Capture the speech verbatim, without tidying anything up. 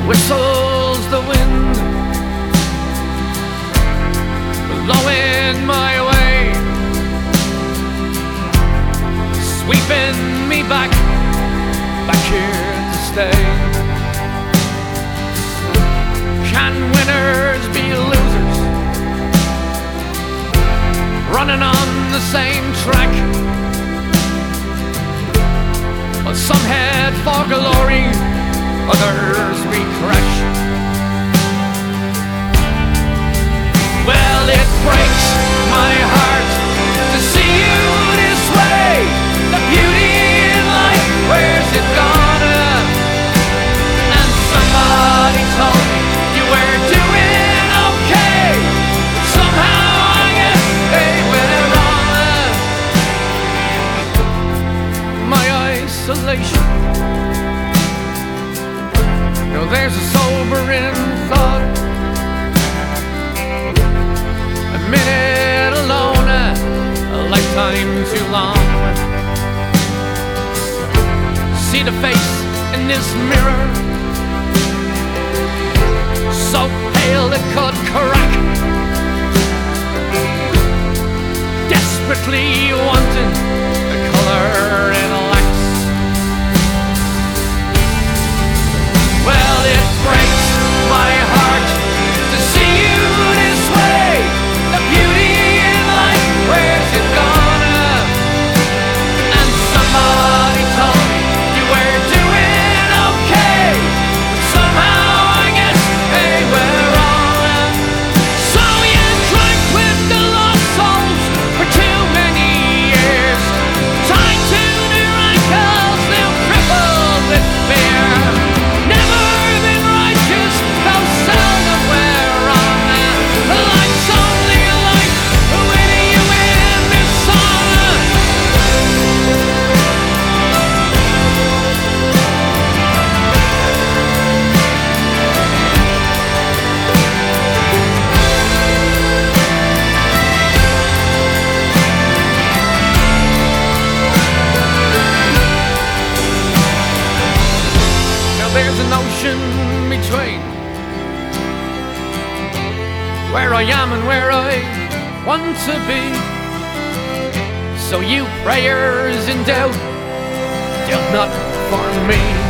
whistles the wind, blowing my way, sweeping me back, back here to stay. Can winners be losers, running on the same track? But some head for glory, others we crash. Well, it breaks my heart to see you this way. The beauty in life, where's it gone? And somebody told me you were doing okay. Somehow I guess they went wrong. My isolation, no, there's a sobering thought. A minute alone, a lifetime too long. See the face in this mirror, so pale it could crack. Desperately wanting the color it lacks. Well, it breaks my heart to see you this way. The beauty in life, where's it gone? And somebody told me you were doing okay. But somehow I guess they were wrong. So you drank with the lost souls for too many years, tied to their ankles, now crippled with fear. Never been righteous, though seldom we're wrong. Life's only life with you in this song. Now there's an ocean between where I am and where I want to be. So you prayers in doubt, doubt not for me.